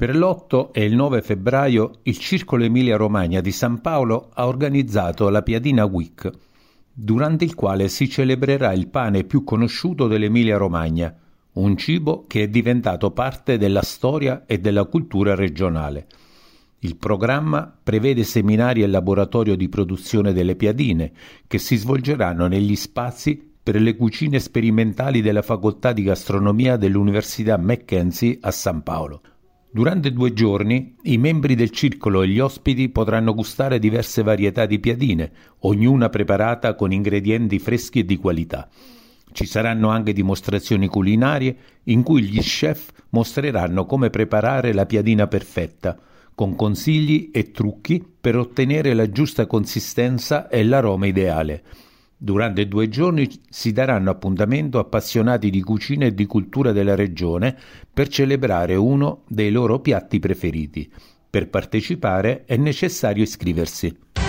Per l'8 e il 9 febbraio il Circolo Emilia Romagna di San Paolo ha organizzato la Piadina Week, durante il quale si celebrerà il pane più conosciuto dell'Emilia Romagna, un cibo che è diventato parte della storia e della cultura regionale. Il programma prevede seminari e laboratorio di produzione delle piadine, che si svolgeranno negli spazi per le cucine sperimentali della Facoltà di Gastronomia dell'Università Mackenzie a San Paolo. Durante 2 giorni i membri del circolo e gli ospiti potranno gustare diverse varietà di piadine, ognuna preparata con ingredienti freschi e di qualità. Ci saranno anche dimostrazioni culinarie in cui gli chef mostreranno come preparare la piadina perfetta, con consigli e trucchi per ottenere la giusta consistenza e l'aroma ideale. Durante 2 giorni si daranno appuntamento a appassionati di cucina e di cultura della regione per celebrare uno dei loro piatti preferiti. Per partecipare è necessario iscriversi.